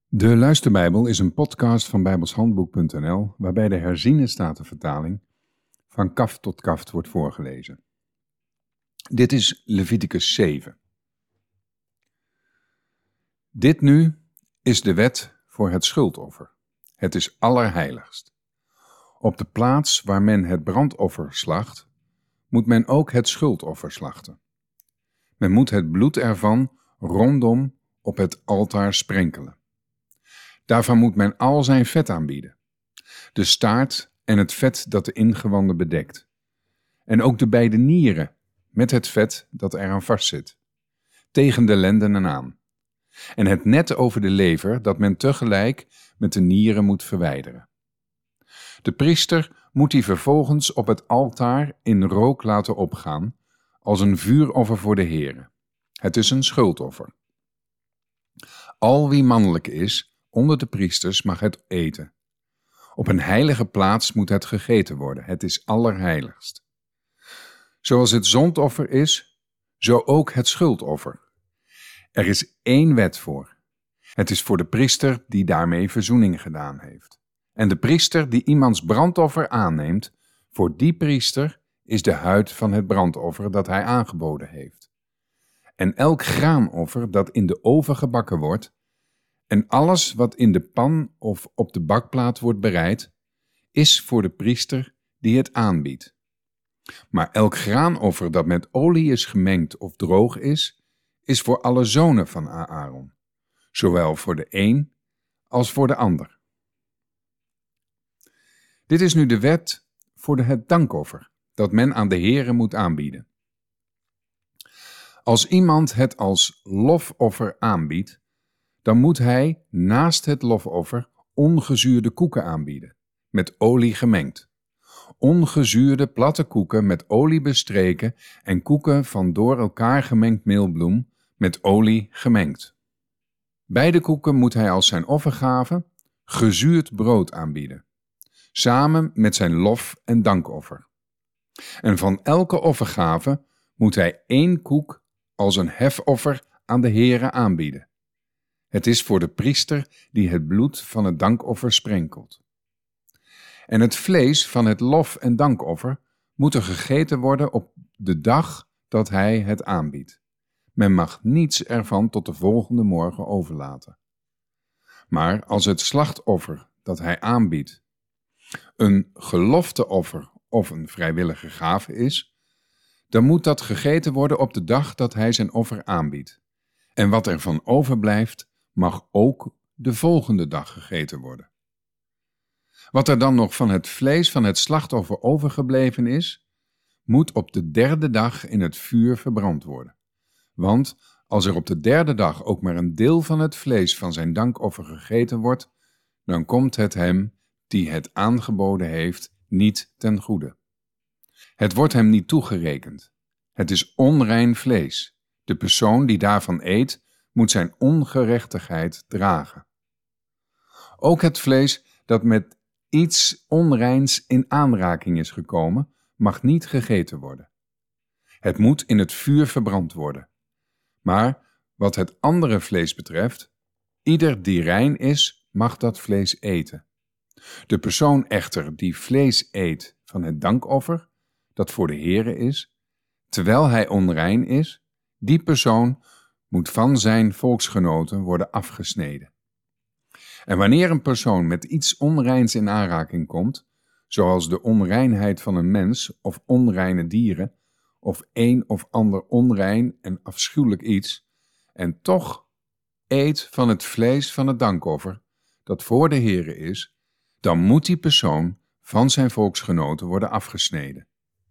De Luisterbijbel is een podcast van bijbelshandboek.nl waarbij de herziene statenvertaling van kaft tot kaft wordt voorgelezen. Dit is Leviticus 7. Dit nu is de wet voor het schuldoffer. Het is allerheiligst. Op de plaats waar men het brandoffer slacht, moet men ook het schuldoffer slachten. Men moet het bloed ervan rondom op het altaar sprenkelen. Daarvan moet men al zijn vet aanbieden, de staart en het vet dat de ingewanden bedekt, en ook de beide nieren met het vet dat eraan vastzit, tegen de lendenen aan, en het net over de lever dat men tegelijk met de nieren moet verwijderen. De priester moet die vervolgens op het altaar in rook laten opgaan, als een vuuroffer voor de Heere. Het is een schuldoffer. Al wie mannelijk is onder de priesters mag het eten. Op een heilige plaats moet het gegeten worden. Het is allerheiligst. Zoals het zondoffer is, zo ook het schuldoffer. Er is één wet voor. Het is voor de priester die daarmee verzoening gedaan heeft. En de priester die iemands brandoffer aanneemt, voor die priester is de huid van het brandoffer dat hij aangeboden heeft. En elk graanoffer dat in de oven gebakken wordt, en alles wat in de pan of op de bakplaat wordt bereid, is voor de priester die het aanbiedt. Maar elk graanoffer dat met olie is gemengd of droog is voor alle zonen van Aaron, zowel voor de een als voor de ander. Dit is nu de wet voor het dankoffer, dat men aan de Heere moet aanbieden. Als iemand het als lofoffer aanbiedt, dan moet hij naast het lofoffer ongezuurde koeken aanbieden, met olie gemengd. Ongezuurde platte koeken met olie bestreken en koeken van door elkaar gemengd meelbloem met olie gemengd. Beide koeken moet hij als zijn offergave gezuurd brood aanbieden, samen met zijn lof- en dankoffer. En van elke offergave moet hij 1 koek als een hefoffer aan de Heere aanbieden. Het is voor de priester die het bloed van het dankoffer sprenkelt. En het vlees van het lof- en dankoffer moet er gegeten worden op de dag dat hij het aanbiedt. Men mag niets ervan tot de volgende morgen overlaten. Maar als het slachtoffer dat hij aanbiedt een gelofteoffer of een vrijwillige gave is, dan moet dat gegeten worden op de dag dat hij zijn offer aanbiedt. En wat er van overblijft, mag ook de volgende dag gegeten worden. Wat er dan nog van het vlees van het slachtoffer overgebleven is, moet op de 3e dag in het vuur verbrand worden. Want als er op de 3e dag ook maar een deel van het vlees van zijn dankoffer gegeten wordt, dan komt het hem die het aangeboden heeft niet ten goede. Het wordt hem niet toegerekend. Het is onrein vlees. De persoon die daarvan eet, moet zijn ongerechtigheid dragen. Ook het vlees dat met iets onreins in aanraking is gekomen, mag niet gegeten worden. Het moet in het vuur verbrand worden. Maar wat het andere vlees betreft, ieder die rein is, mag dat vlees eten. De persoon echter die vlees eet van het dankoffer, dat voor de Heere is, terwijl hij onrein is, die persoon moet van zijn volksgenoten worden afgesneden. En wanneer een persoon met iets onreins in aanraking komt, zoals de onreinheid van een mens of onreine dieren, of een of ander onrein en afschuwelijk iets, en toch eet van het vlees van het dankoffer, dat voor de Heere is, dan moet die persoon van zijn volksgenoten worden afgesneden.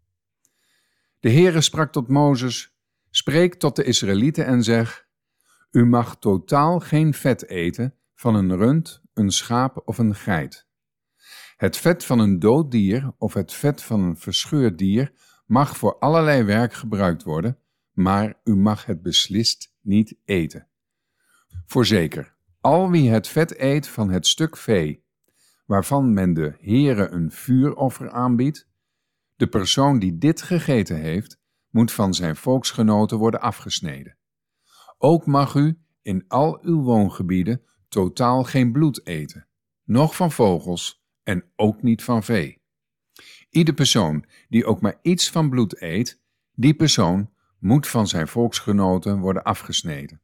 De Heere sprak tot Mozes: spreek tot de Israëlieten en zeg: u mag totaal geen vet eten van een rund, een schaap of een geit. Het vet van een dood dier of het vet van een verscheurd dier mag voor allerlei werk gebruikt worden, maar u mag het beslist niet eten. Voorzeker, al wie het vet eet van het stuk vee, waarvan men de Heere een vuuroffer aanbiedt, de persoon die dit gegeten heeft, moet van zijn volksgenoten worden afgesneden. Ook mag u in al uw woongebieden totaal geen bloed eten, noch van vogels en ook niet van vee. Ieder persoon die ook maar iets van bloed eet, die persoon moet van zijn volksgenoten worden afgesneden.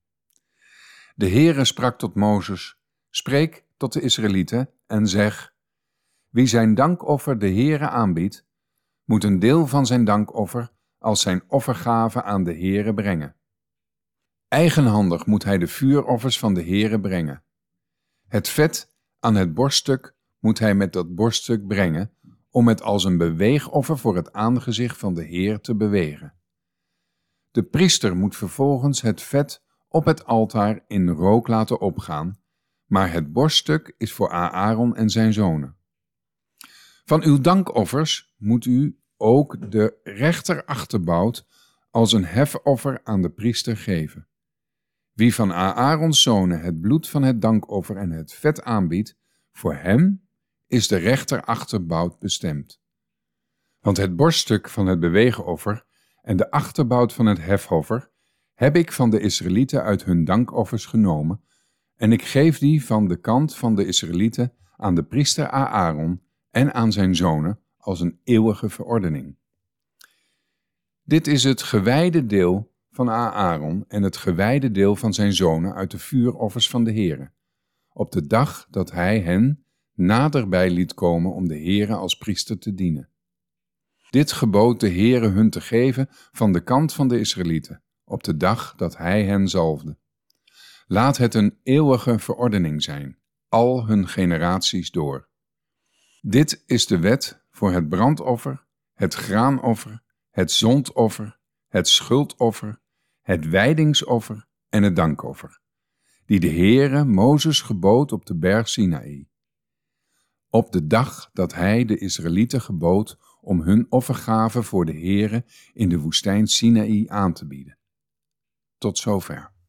De Heere sprak tot Mozes: spreek tot de Israëlieten en zeg: wie zijn dankoffer de Heere aanbiedt, moet een deel van zijn dankoffer als zijn offergave aan de Heere brengen. Eigenhandig moet hij de vuuroffers van de Heere brengen. Het vet aan het borststuk moet hij met dat borststuk brengen, om het als een beweegoffer voor het aangezicht van de Heer te bewegen. De priester moet vervolgens het vet op het altaar in rook laten opgaan, maar het borststuk is voor Aaron en zijn zonen. Van uw dankoffers moet u ook de rechterachterbout als een hefoffer aan de priester geven. Wie van Aarons zonen het bloed van het dankoffer en het vet aanbiedt, voor hem is de rechterachterbout bestemd. Want het borststuk van het beweegoffer en de achterbout van het hefoffer heb ik van de Israëlieten uit hun dankoffers genomen, en ik geef die van de kant van de Israëlieten aan de priester Aaron en aan zijn zonen als een eeuwige verordening. Dit is het gewijde deel van Aaron en het gewijde deel van zijn zonen uit de vuuroffers van de Heere, op de dag dat hij hen naderbij liet komen om de Heere als priester te dienen. Dit gebood de Heere hun te geven van de kant van de Israëlieten, op de dag dat hij hen zalfde. Laat het een eeuwige verordening zijn, al hun generaties door. Dit is de wet voor het brandoffer, het graanoffer, het zondoffer, het schuldoffer, het wijdingsoffer en het dankoffer, die de Heere Mozes gebood op de berg Sinaï. Op de dag dat hij de Israëlieten gebood om hun offergave voor de Heere in de woestijn Sinaï aan te bieden. Tot zover.